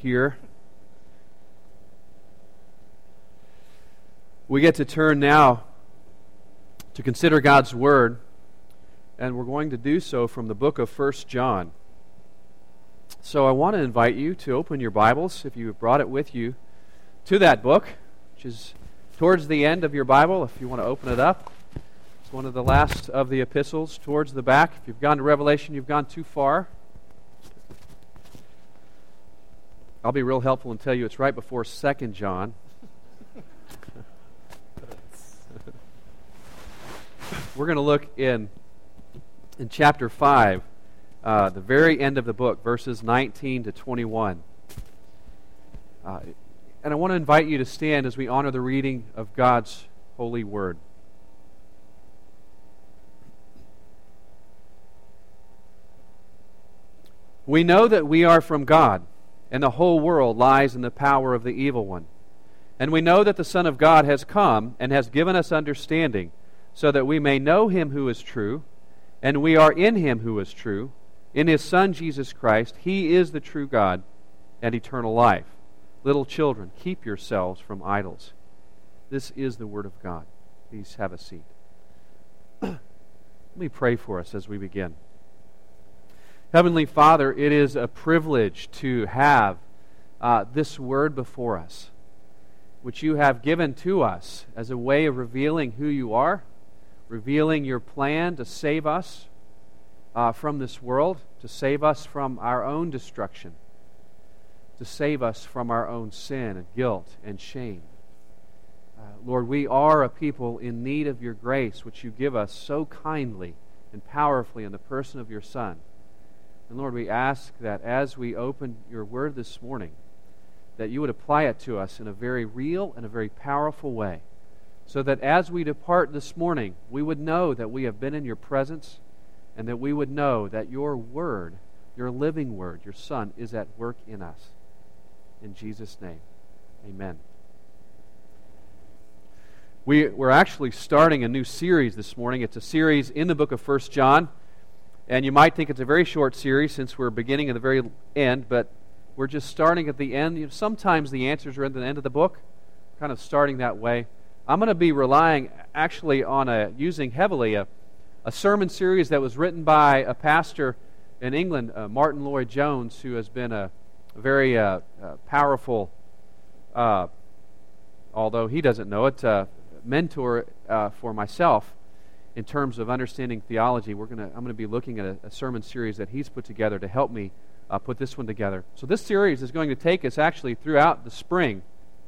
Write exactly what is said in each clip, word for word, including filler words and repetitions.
here. We get to turn now to consider God's Word, and we're going to do so from the book of First John. So I want to invite you to open your Bibles, if you have brought it with you, to that book, which is towards the end of your Bible, if you want to open it up. It's one of the last of the epistles towards the back. If you've gone to Revelation, you've gone too far. I'll be real helpful and tell you it's right before Second John. We're going to look in in chapter five, uh, the very end of the book, verses nineteen to twenty-one. Uh, and I want to invite you to stand as we honor the reading of God's holy word. We know that we are from God, and the whole world lies in the power of the evil one. And we know that the Son of God has come and has given us understanding, so that we may know Him who is true, and we are in Him who is true, in His Son Jesus Christ. He is the true God and eternal life. Little children, keep yourselves from idols. This is the Word of God. Please have a seat. Let me pray for us as we begin. Heavenly Father, it is a privilege to have uh, this Word before us, which you have given to us as a way of revealing who you are, revealing your plan to save us uh, from this world, to save us from our own destruction, to save us from our own sin and guilt and shame. Uh, Lord, we are a people in need of your grace, which you give us so kindly and powerfully in the person of your Son. And Lord, we ask that as we open your word this morning, that you would apply it to us in a very real and a very powerful way, so that as we depart this morning, we would know that we have been in your presence, and that we would know that your word, your living word, your Son, is at work in us. In Jesus' name, amen. We, we're actually starting a new series this morning. It's a series in the book of First John, and you might think it's a very short series since we're beginning at the very end, but we're just starting at the end. You know, sometimes the answers are at the end of the book, kind of starting that way. I'm going to be relying actually on a using heavily a, a sermon series that was written by a pastor in England, uh, Martin Lloyd-Jones, who has been a, a very uh, uh, powerful, uh, although he doesn't know it, uh, mentor uh, for myself in terms of understanding theology. We're going to I'm going to be looking at a, a sermon series that he's put together to help me uh, put this one together. So this series is going to take us actually throughout the spring.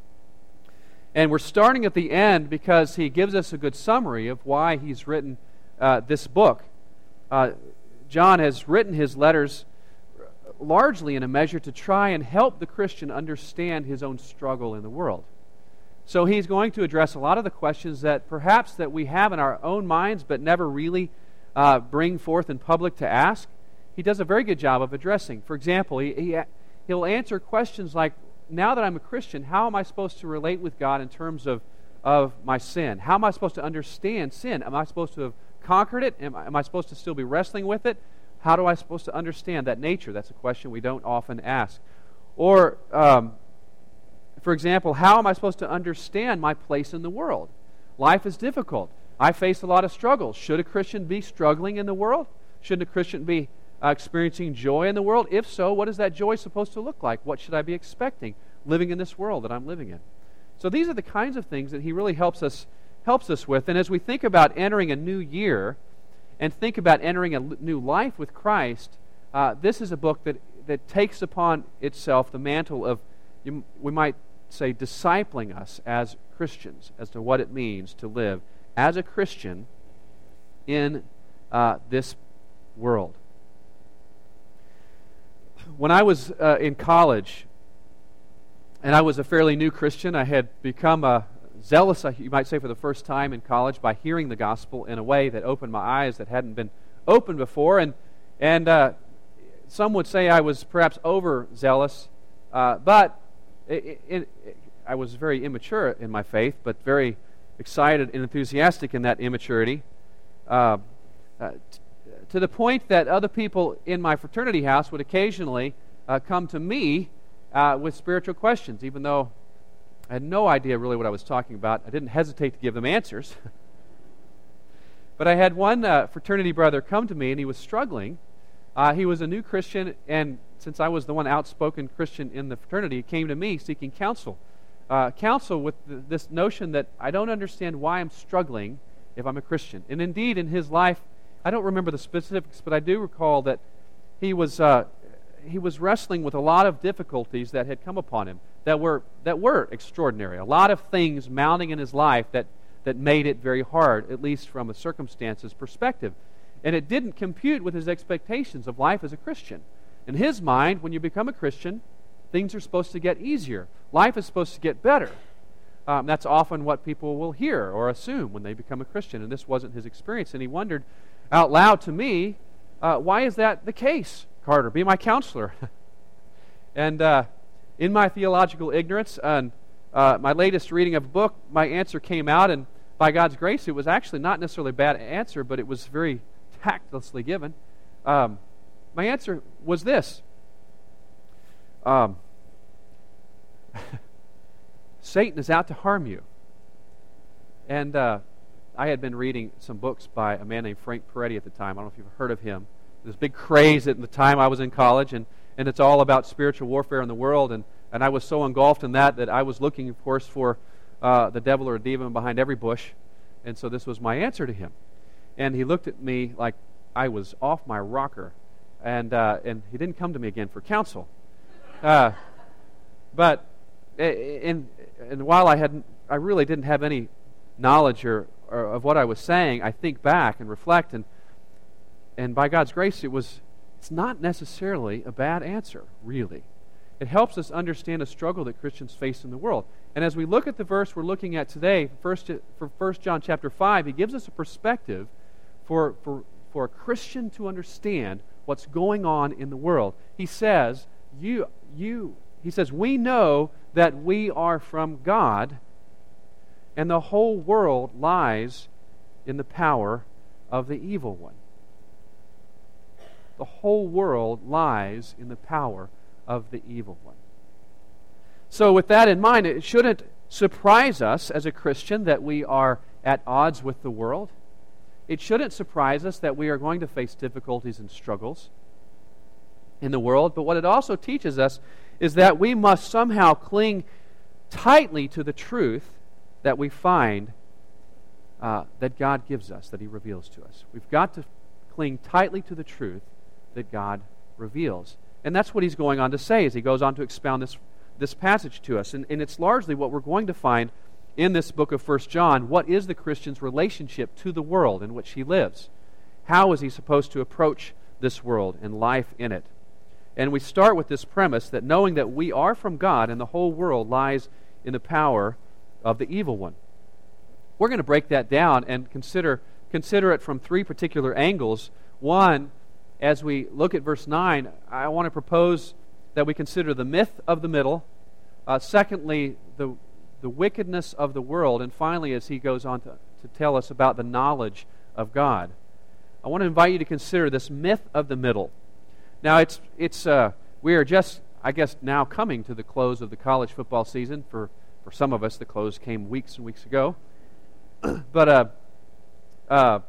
And we're starting at the end because he gives us a good summary of why he's written uh, this book. Uh, John has written his letters largely in a measure to try and help the Christian understand his own struggle in the world. So he's going to address a lot of the questions that perhaps that we have in our own minds but never really uh, bring forth in public to ask. He does a very good job of addressing. For example, he, he he'll answer questions like, now that I'm a Christian, how am I supposed to relate with God in terms of, of my sin? How am I supposed to understand sin? Am I supposed to have conquered it? Am I, am I supposed to still be wrestling with it? How do I supposed to understand that nature? That's a question we don't often ask. Or, um, for example, how am I supposed to understand my place in the world? Life is difficult. I face a lot of struggles. Should a Christian be struggling in the world? Shouldn't a Christian be Uh, experiencing joy in the world? If so, what is that joy supposed to look like? What should I be expecting living in this world that I'm living in? So these are the kinds of things that he really helps us helps us with. And as we think about entering a new year and think about entering a new life with Christ, uh, this is a book that, that takes upon itself the mantle of, you, we might say, discipling us as Christians as to what it means to live as a Christian in uh, this world. When I was uh, in college, and I was a fairly new Christian, I had become a zealous, you might say, for the first time in college by hearing the gospel in a way that opened my eyes that hadn't been opened before. And and uh, some would say I was perhaps overzealous, uh, but it, it, it, I was very immature in my faith, but very excited and enthusiastic in that immaturity. Uh, uh, t- to the point that other people in my fraternity house would occasionally uh, come to me uh, with spiritual questions, even though I had no idea really what I was talking about. I didn't hesitate to give them answers. But I had one uh, fraternity brother come to me, and he was struggling. Uh, he was a new Christian, and since I was the one outspoken Christian in the fraternity, he came to me seeking counsel. Uh, counsel with the, this notion that I don't understand why I'm struggling if I'm a Christian. And indeed, in his life, I don't remember the specifics, but I do recall that he was uh, he was wrestling with a lot of difficulties that had come upon him that were that were extraordinary. A lot of things mounting in his life that that made it very hard, at least from a circumstances perspective. And it didn't compute with his expectations of life as a Christian. In his mind, when you become a Christian, things are supposed to get easier. Life is supposed to get better. Um, that's often what people will hear or assume when they become a Christian, and this wasn't his experience. And he wondered out loud to me, uh, why is that the case, Carter? Be my counselor. and uh, in my theological ignorance and uh, my latest reading of a book, my answer came out, and by God's grace, it was actually not necessarily a bad answer, but it was very tactlessly given. Um, my answer was this. Um, Satan is out to harm you. And uh, I had been reading some books by a man named Frank Peretti at the time. I don't know if you've heard of him. There's big craze at the time I was in college, and, and it's all about spiritual warfare in the world. And, and I was so engulfed in that that I was looking, of course, for uh, the devil or a demon behind every bush. And so this was my answer to him. And he looked at me like I was off my rocker. And, uh, and he didn't come to me again for counsel. Uh, but in, and while I hadn't, I really didn't have any knowledge or, or of what I was saying, I think back and reflect, and and by God's grace, it was. It's not necessarily a bad answer, really. It helps us understand a struggle that Christians face in the world. And as we look at the verse we're looking at today, first for First John chapter five, he gives us a perspective for for for a Christian to understand what's going on in the world. He says, "You you." He says, "We know that we are from God, and the whole world lies in the power of the evil one." The whole world lies in the power of the evil one. So with that in mind, it shouldn't surprise us as a Christian that we are at odds with the world. It shouldn't surprise us that we are going to face difficulties and struggles in the world. But what it also teaches us is that we must somehow cling tightly to the truth that we find uh, that God gives us, that He reveals to us. We've got to cling tightly to the truth that God reveals. And that's what he's going on to say as he goes on to expound this, this passage to us. And, and it's largely what we're going to find in this book of First John. What is the Christian's relationship to the world in which he lives? How is he supposed to approach this world and life in it? And we start with this premise that knowing that we are from God and the whole world lies in the power of the evil one. We're going to break that down and consider consider it from three particular angles. One, as we look at verse nine, I want to propose that we consider the myth of the middle. Uh, secondly, the the wickedness of the world. And finally, as he goes on to, to tell us about the knowledge of God. I want to invite you to consider this myth of the middle. Now, it's it's uh, we are just, I guess, now coming to the close of the college football season. For, for some of us, the close came weeks and weeks ago. but uh, uh,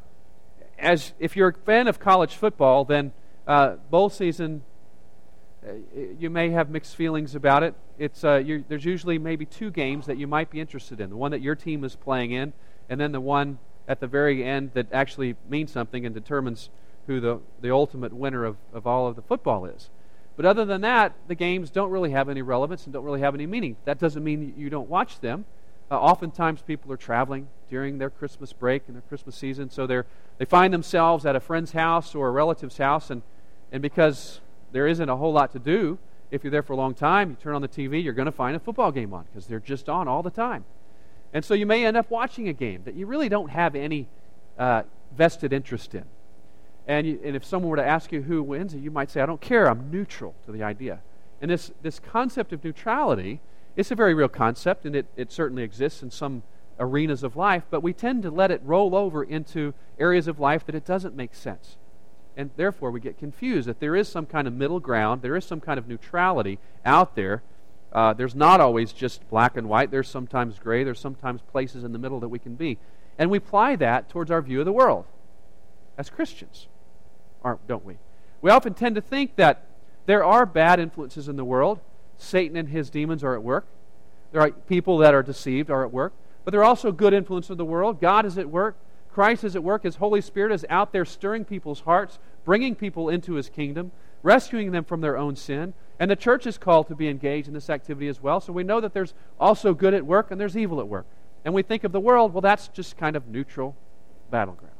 as if you're a fan of college football, then uh, bowl season, uh, you may have mixed feelings about it. It's uh, you're, there's usually maybe two games that you might be interested in. The one that your team is playing in, and then the one at the very end that actually means something and determines who the, the ultimate winner of, of all of the football is. But other than that, the games don't really have any relevance and don't really have any meaning. That doesn't mean you don't watch them. Uh, oftentimes people are traveling during their Christmas break and their Christmas season, so they're they find themselves at a friend's house or a relative's house, and, and because there isn't a whole lot to do, if you're there for a long time, you turn on the T V, you're going to find a football game on because they're just on all the time. And so you may end up watching a game that you really don't have any uh, vested interest in. And, you, and if someone were to ask you who wins, you might say, I don't care, I'm neutral to the idea. And this, this concept of neutrality, it's a very real concept, and it, it certainly exists in some arenas of life, but we tend to let it roll over into areas of life that it doesn't make sense. And therefore we get confused that there is some kind of middle ground, there is some kind of neutrality out there Uh, there's not always just black and white. There's sometimes gray. There's sometimes places in the middle that we can be. And we apply that towards our view of the world as Christians, aren't, don't we? We often tend to think that there are bad influences in the world. Satan and his demons are at work. There are people that are deceived are at work. But there are also good influences in the world. God is at work. Christ is at work. His Holy Spirit is out there stirring people's hearts, bringing people into His kingdom, rescuing them from their own sin. And the church is called to be engaged in this activity as well. So we know that there's also good at work and there's evil at work. And we think of the world, well, that's just kind of neutral battleground.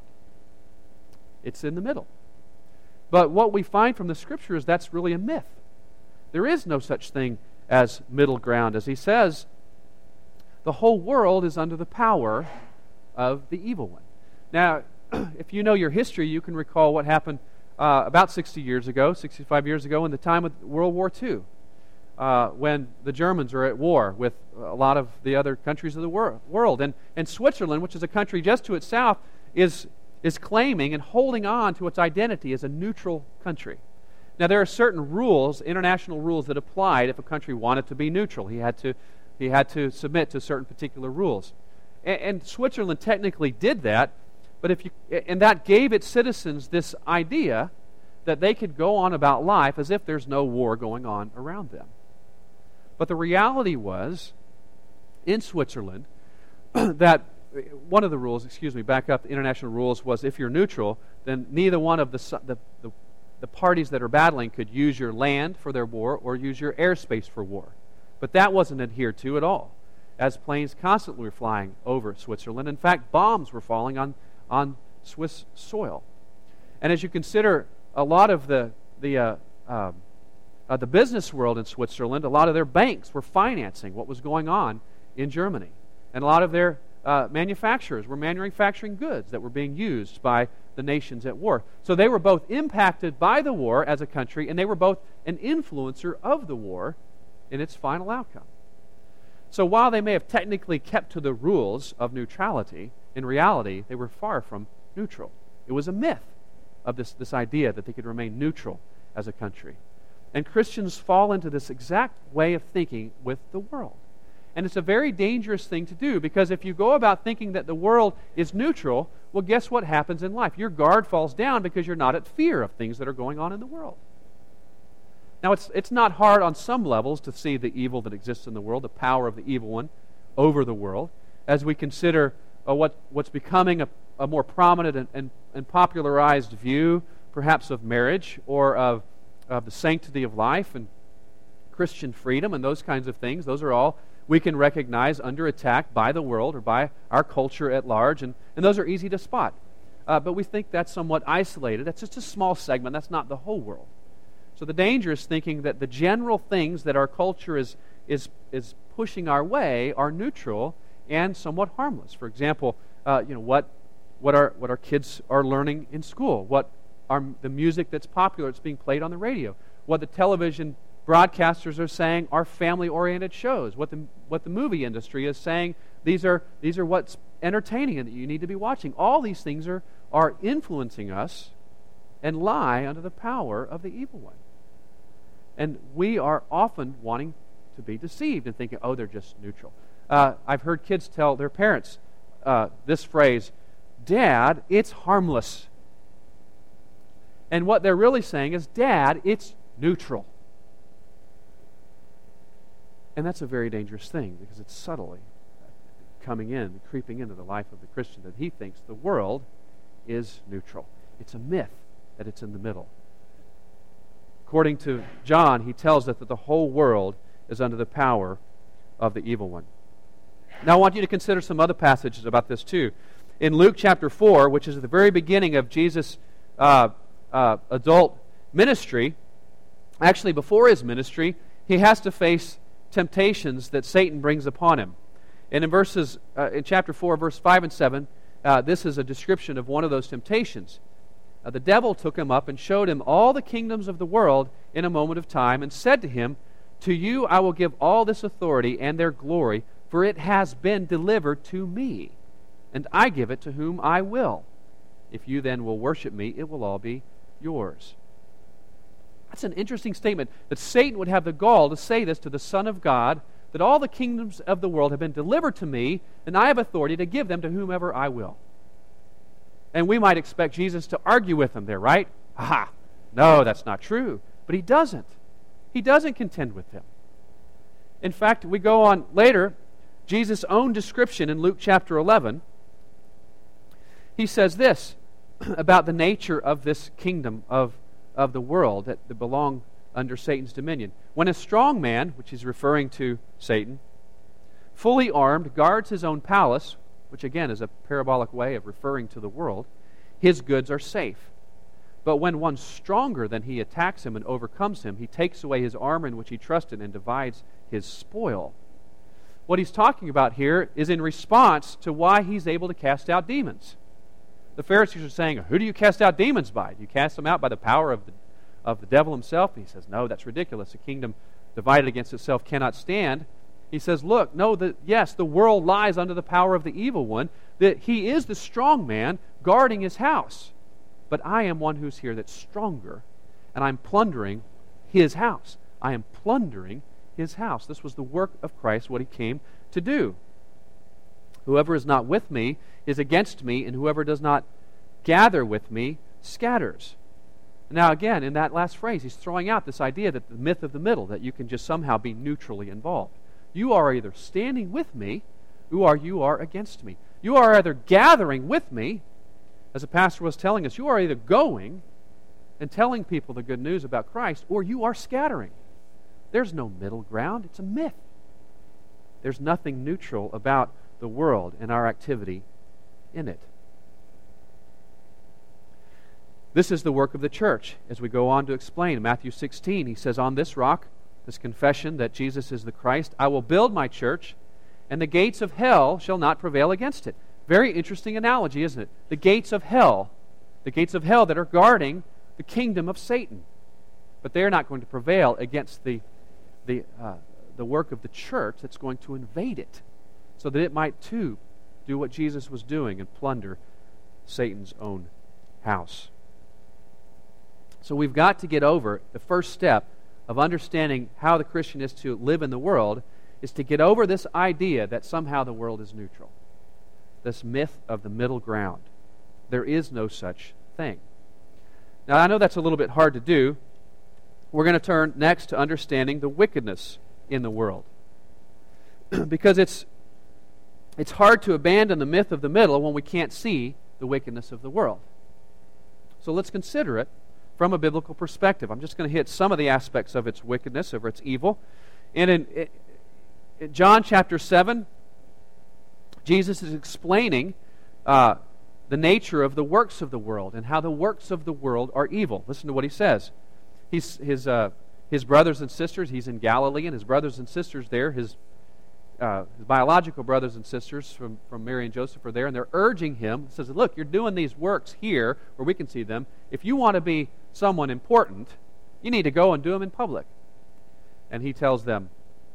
It's in the middle. But what we find from the Scripture is that's really a myth. There is no such thing as middle ground. As he says, the whole world is under the power of the evil one. Now, if you know your history, you can recall what happened uh, about sixty years ago, sixty-five years ago, in the time of World War Two, uh, when the Germans are at war with a lot of the other countries of the wor- world. And, and Switzerland, which is a country just to its south, is, is claiming and holding on to its identity as a neutral country. Now, there are certain rules, international rules, that applied if a country wanted to be neutral. He had to, he had to submit to certain particular rules. And, and Switzerland technically did that, but if you, and that gave its citizens this idea that they could go on about life as if there's no war going on around them. But the reality was, in Switzerland, that one of the rules, excuse me, back up, the international rules was if you're neutral, then neither one of the, the, the The parties that are battling could use your land for their war or use your airspace for war. But that wasn't adhered to at all, as planes constantly were flying over Switzerland. In fact, bombs were falling on, on Swiss soil. And as you consider a lot of the, the, uh, um, uh, the business world in Switzerland, a lot of their banks were financing what was going on in Germany. And a lot of their uh, manufacturers were manufacturing goods that were being used by the nations at war. So they were both impacted by the war as a country, and they were both an influencer of the war in its final outcome. So while they may have technically kept to the rules of neutrality, in reality, they were far from neutral. It was a myth of this, this idea that they could remain neutral as a country. And Christians fall into this exact way of thinking with the world. And it's a very dangerous thing to do, because if you go about thinking that the world is neutral, well, guess what happens in life? Your guard falls down because you're not at fear of things that are going on in the world. Now, it's, it's not hard on some levels to see the evil that exists in the world, the power of the evil one over the world, as we consider uh, what, what's becoming a, a more prominent and, and, and popularized view, perhaps of marriage or of, of the sanctity of life and Christian freedom and those kinds of things. Those are all we can recognize under attack by the world or by our culture at large, and, and those are easy to spot. Uh, but we think that's somewhat isolated. That's just a small segment. That's not the whole world. So the danger is thinking that the general things that our culture is, is, is pushing our way are neutral and somewhat harmless. For example, uh, you know, what, what, our, what our kids are learning in school, what are the music that's popular, that's being played on the radio, what the television broadcasters are saying are family-oriented shows, what the what the movie industry is saying, these are these are what's entertaining and that you need to be watching. All these things are, are influencing us and lie under the power of the evil one. And we are often wanting to be deceived and thinking, oh, they're just neutral. Uh, I've heard kids tell their parents uh, this phrase, Dad, it's harmless. And what they're really saying is, Dad, it's neutral. And that's a very dangerous thing, because it's subtly coming in, creeping into the life of the Christian, that he thinks the world is neutral. It's a myth that it's in the middle. According to John, he tells us that the whole world is under the power of the evil one. Now I want you to consider some other passages about this too. In Luke chapter four, which is at the very beginning of Jesus' uh, uh, adult ministry, actually before his ministry, he has to face temptations that Satan brings upon him. And in verses, uh, in chapter four, verse five and seven, uh, this is a description of one of those temptations. Uh, the devil took him up and showed him all the kingdoms of the world in a moment of time, and said to him, To you I will give all this authority and their glory, for it has been delivered to me, and I give it to whom I will. If you then will worship me, it will all be yours. That's an interesting statement, that Satan would have the gall to say this to the Son of God, that all the kingdoms of the world have been delivered to me, and I have authority to give them to whomever I will. And we might expect Jesus to argue with them there, right? Aha! No, that's not true. But he doesn't. He doesn't contend with them. In fact, we go on later, Jesus' own description in Luke chapter eleven, he says this about the nature of this kingdom of, of the world that, that belong under Satan's dominion. When a strong man, which he's referring to Satan, fully armed, guards his own palace, which again is a parabolic way of referring to the world, his goods are safe. But when one stronger than he attacks him and overcomes him, he takes away his armor in which he trusted and divides his spoil. What he's talking about here is in response to why he's able to cast out demons. The Pharisees are saying, who do you cast out demons by? Do you cast them out by the power of the, of the devil himself? And he says, no, that's ridiculous. A kingdom divided against itself cannot stand. He says, look, no, the, yes, the world lies under the power of the evil one, that he is the strong man guarding his house. But I am one who's here that's stronger, and I'm plundering his house. I am plundering his house. This was the work of Christ, what he came to do. Whoever is not with me is against me, and whoever does not gather with me scatters. Now again, in that last phrase, he's throwing out this idea that the myth of the middle, that you can just somehow be neutrally involved. You are either standing with me, or you are against me. You are either gathering with me, as a pastor was telling us, you are either going and telling people the good news about Christ, or you are scattering. There's no middle ground. It's a myth. There's nothing neutral about the world and our activity in it. This is the work of the church. As we go on to explain, in Matthew sixteen, he says, on this rock, this confession that Jesus is the Christ, I will build my church, and the gates of hell shall not prevail against it. Very interesting analogy, isn't it? The gates of hell, the gates of hell that are guarding the kingdom of Satan. But they're not going to prevail against the, the, uh, the work of the church that's going to invade it, so that it might too do what Jesus was doing and plunder Satan's own house. So we've got to get over the first step of understanding how the Christian is to live in the world, is to get over this idea that somehow the world is neutral. This myth of the middle ground. There is no such thing. Now, I know that's a little bit hard to do. We're going to turn next to understanding the wickedness in the world. Because it's it's hard to abandon the myth of the middle when we can't see the wickedness of the world. So let's consider it from a biblical perspective. I'm just going to hit some of the aspects of its wickedness, of its evil. And in, in John chapter seven, Jesus is explaining uh, the nature of the works of the world and how the works of the world are evil. Listen to what he says. He's, his, uh, his brothers and sisters, he's in Galilee, and his brothers and sisters there, his, uh, his biological brothers and sisters from, from Mary and Joseph are there, and they're urging him. He says, look, you're doing these works here where we can see them. If you want to be someone important, you need to go and do them in public. And he tells them,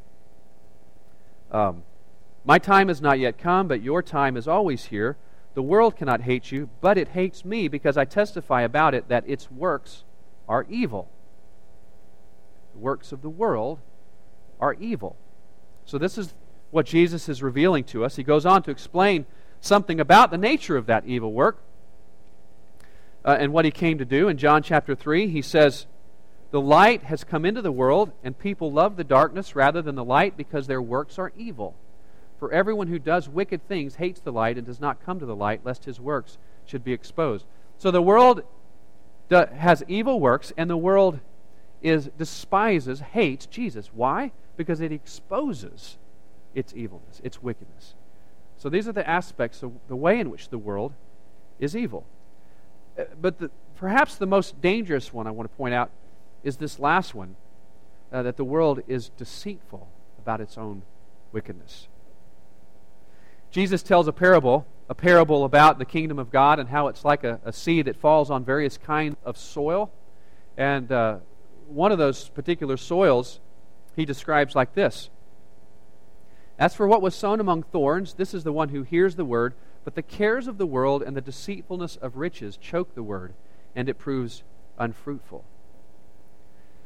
um, my time has not yet come, but your time is always here. The world cannot hate you, but it hates me because I testify about it that its works are evil. The works of the world are evil. So this is what Jesus is revealing to us. He goes on to explain something about the nature of that evil work uh, and what he came to do. In John chapter three, he says, the light has come into the world, and people love the darkness rather than the light because their works are evil. For everyone who does wicked things hates the light and does not come to the light, lest his works should be exposed. So the world do, has evil works, and the world is despises, hates Jesus. Why? Because it exposes its evilness, its wickedness. So these are the aspects of the way in which the world is evil. But the, perhaps the most dangerous one I want to point out is this last one, uh, that the world is deceitful about its own wickedness. Jesus tells a parable, a parable about the kingdom of God and how it's like a, a seed that falls on various kinds of soil. And uh, one of those particular soils he describes like this. As for what was sown among thorns, this is the one who hears the word, but the cares of the world and the deceitfulness of riches choke the word, and it proves unfruitful.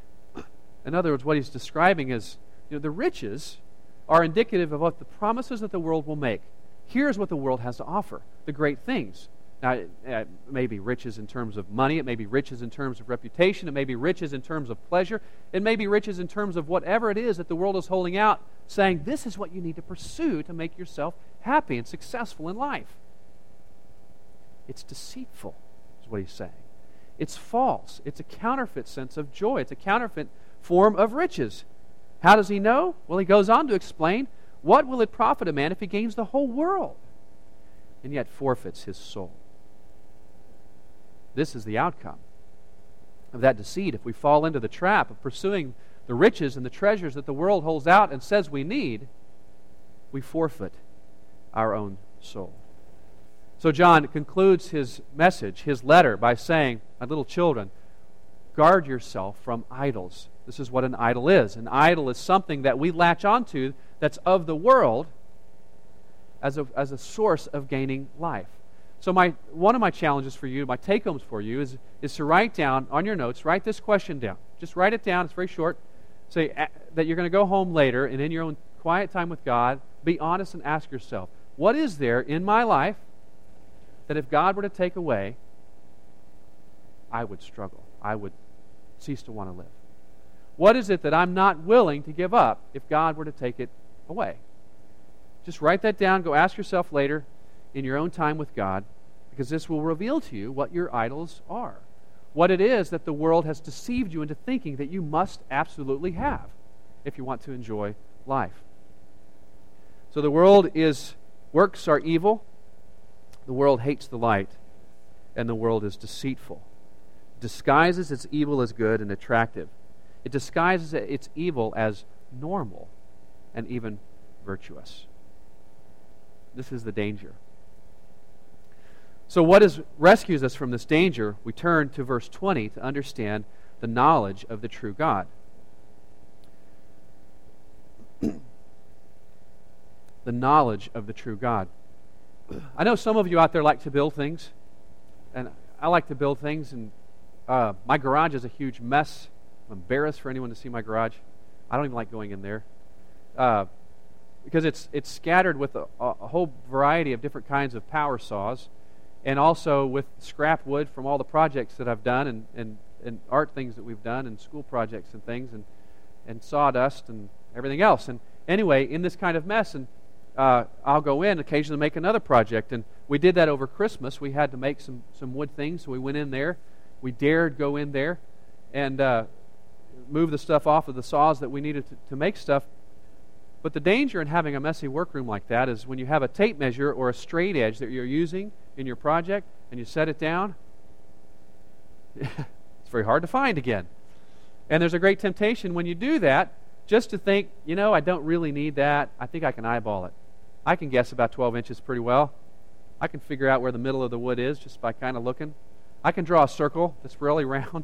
In other words, what he's describing is, you know, the riches are indicative of what the promises that the world will make. Here's what the world has to offer, the great things. Now, it, it may be riches in terms of money. It may be riches in terms of reputation. It may be riches in terms of pleasure. It may be riches in terms of whatever it is that the world is holding out, saying this is what you need to pursue to make yourself happy and successful in life. It's deceitful, is what he's saying. It's false. It's a counterfeit sense of joy. It's a counterfeit form of riches. How does he know? Well, he goes on to explain, what will it profit a man if he gains the whole world and yet forfeits his soul? This is the outcome of that deceit. If we fall into the trap of pursuing the riches and the treasures that the world holds out and says we need, we forfeit our own soul. So John concludes his message, his letter, by saying, my little children, guard yourself from idols. This is what an idol is. An idol is something that we latch onto that's of the world as a, as a source of gaining life. So my one of my challenges for you, my take-homes for you, is, is to write down on your notes, write this question down. Just write it down. It's very short. Say uh, that you're going to go home later and in your own quiet time with God, be honest and ask yourself, what is there in my life that if God were to take away, I would struggle. I would cease to want to live. What is it that I'm not willing to give up if God were to take it away? Just write that down. Go ask yourself later in your own time with God, because this will reveal to you what your idols are. What it is that the world has deceived you into thinking that you must absolutely have if you want to enjoy life. So the world is, works are evil, the world hates the light, and the world is deceitful. It disguises its evil as good and attractive. It disguises its evil as normal and even virtuous. This is the danger. So what is, rescues us from this danger? We turn to verse twenty to understand the knowledge of the true God. The knowledge of the true God. I know some of you out there like to build things, and I like to build things, and uh, my garage is a huge mess. I'm embarrassed for anyone to see my garage. I don't even like going in there. Uh, because it's it's scattered with a, a whole variety of different kinds of power saws, and also with scrap wood from all the projects that I've done, and, and, and art things that we've done, and school projects and things, and, and sawdust and everything else. And anyway, in this kind of mess, and uh, I'll go in occasionally make another project. And we did that over Christmas. We had to make some, some wood things, so we went in there. We dared go in there and uh, move the stuff off of the saws that we needed to, to make stuff. But the danger in having a messy workroom like that is when you have a tape measure or a straight edge that you're using in your project and you set it down, it's very hard to find again. And there's a great temptation when you do that just to think, you know, I don't really need that. I think I can eyeball it. I can guess about twelve inches pretty well. I can figure out where the middle of the wood is just by kind of looking. I can draw a circle that's really round.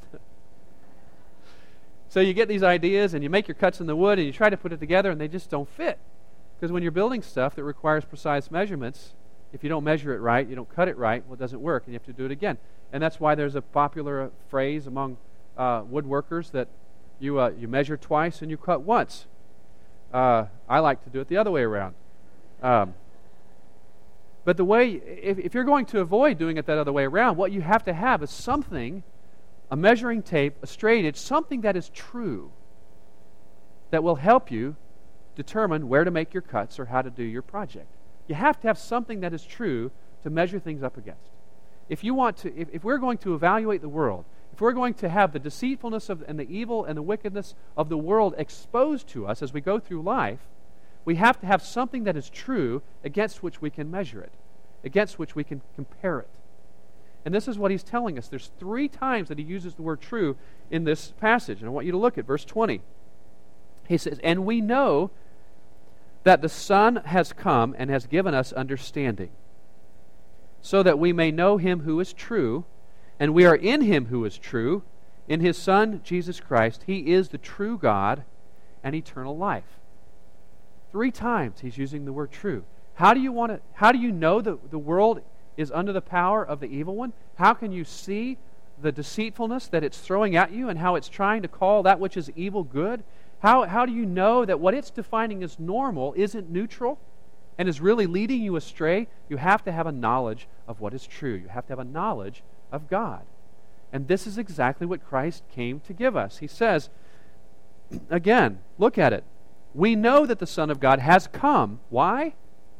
So you get these ideas and you make your cuts in the wood and you try to put it together and they just don't fit. Because when you're building stuff that requires precise measurements, if you don't measure it right, you don't cut it right, well, it doesn't work and you have to do it again. And that's why there's a popular uh, phrase among uh, woodworkers that you uh, you measure twice and you cut once. Uh, I like to do it the other way around. Um, but the way, if, if you're going to avoid doing it that other way around, what you have to have is something, a measuring tape, a straight edge, something that is true, that will help you determine where to make your cuts or how to do your project. You have to have something that is true to measure things up against. If you want to, if, if we're going to evaluate the world, if we're going to have the deceitfulness of, and the evil and the wickedness of the world exposed to us as we go through life, we have to have something that is true against which we can measure it, against which we can compare it. And this is what he's telling us. There's three times that he uses the word true in this passage. And I want you to look at verse twenty. He says, "And we know that the Son has come and has given us understanding, so that we may know him who is true, and we are in him who is true, in his Son, Jesus Christ. He is the true God and eternal life." Three times he's using the word true. How do you want to, how do you know that the world is under the power of the evil one? How can you see the deceitfulness that it's throwing at you and how it's trying to call that which is evil good? How, how do you know that what it's defining as normal isn't neutral and is really leading you astray? You have to have a knowledge of what is true. You have to have a knowledge of God. And this is exactly what Christ came to give us. He says, again, look at it. We know that the Son of God has come. Why?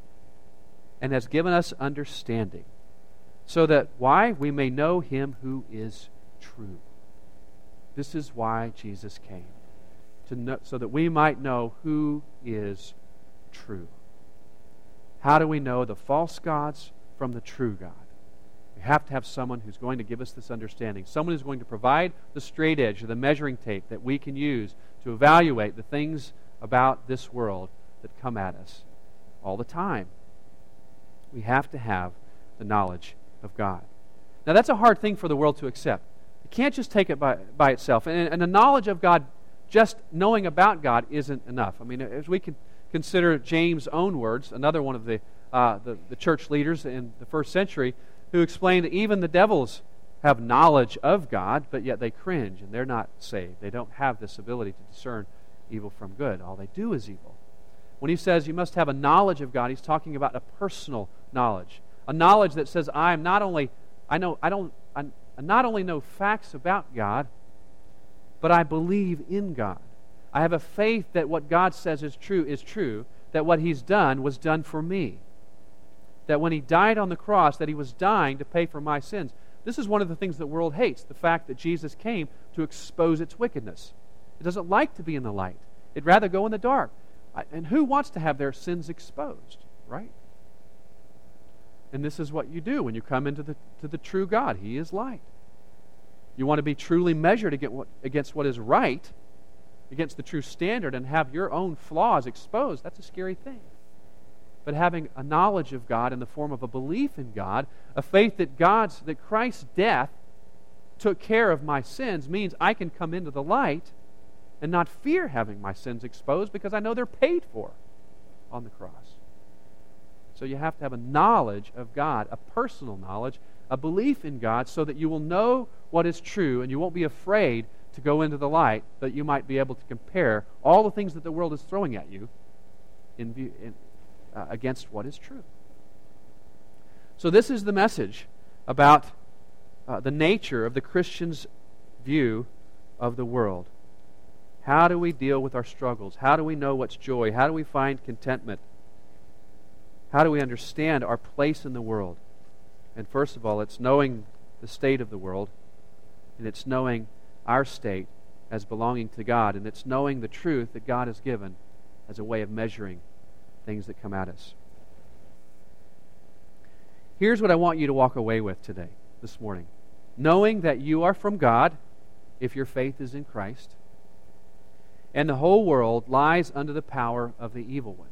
And has given us understanding. So that, why? We may know Him who is true. This is why Jesus came. To know, so that we might know who is true. How do we know the false gods from the true God? We have to have someone who's going to give us this understanding. Someone who's going to provide the straight edge or the measuring tape that we can use to evaluate the things about this world that come at us all the time. We have to have the knowledge of God. Now that's a hard thing for the world to accept. You can't just take it by, by itself. And, and the knowledge of God, just knowing about God, isn't enough. I mean, as we can consider James' own words, another one of the, uh, the, the church leaders in the first century, who explained that even the devils have knowledge of God, but yet they cringe and they're not saved. They don't have this ability to discern evil from good. All they do is evil. When he says you must have a knowledge of God, he's talking about a personal knowledge. A knowledge that says, I am not only, I know, I don't, I not only know facts about God, but I believe in God. I have a faith that what God says is true is true, that what He's done was done for me. That when He died on the cross, that He was dying to pay for my sins. This is one of the things the world hates, the fact that Jesus came to expose its wickedness. It doesn't like to be in the light. It'd rather go in the dark. And who wants to have their sins exposed, right? And this is what you do when you come into the, to the true God. He is light. You want to be truly measured against what, against what is right, against the true standard, and have your own flaws exposed. That's a scary thing. But having a knowledge of God in the form of a belief in God, a faith that God's, that Christ's death took care of my sins, means I can come into the light and not fear having my sins exposed because I know they're paid for on the cross. So you have to have a knowledge of God, a personal knowledge, a belief in God, so that you will know what is true and you won't be afraid to go into the light, but you might be able to compare all the things that the world is throwing at you in view, in, uh, against what is true. So this is the message about uh, the nature of the Christian's view of the world. How do we deal with our struggles? How do we know what's joy? How do we find contentment? How do we understand our place in the world? And first of all, it's knowing the state of the world, and it's knowing our state as belonging to God, and it's knowing the truth that God has given as a way of measuring things that come at us. Here's what I want you to walk away with today, this morning. Knowing that you are from God, if your faith is in Christ, and the whole world lies under the power of the evil one.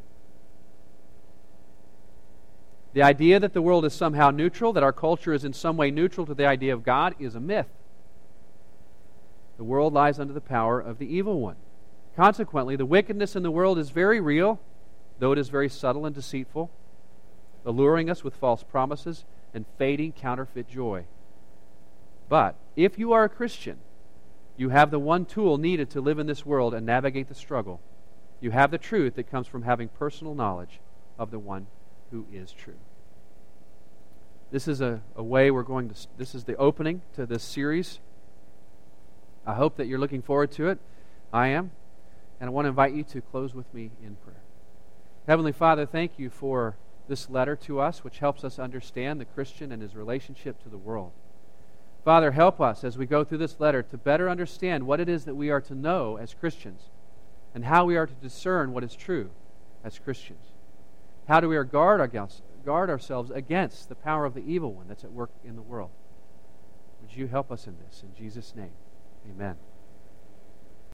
The idea that the world is somehow neutral, that our culture is in some way neutral to the idea of God, is a myth. The world lies under the power of the evil one. Consequently, the wickedness in the world is very real, though it is very subtle and deceitful, alluring us with false promises and fading counterfeit joy. But if you are a Christian, you have the one tool needed to live in this world and navigate the struggle. You have the truth that comes from having personal knowledge of the one who is true. This is a, a way we're going to, this is the opening to this series. I hope that you're looking forward to it. I am. And I want to invite you to close with me in prayer. Heavenly Father, thank you for this letter to us, which helps us understand the Christian and his relationship to the world. Father, help us as we go through this letter to better understand what it is that we are to know as Christians and how we are to discern what is true as Christians. How do we guard, against, guard ourselves against the power of the evil one that's at work in the world? Would you help us in this? In Jesus' name, amen.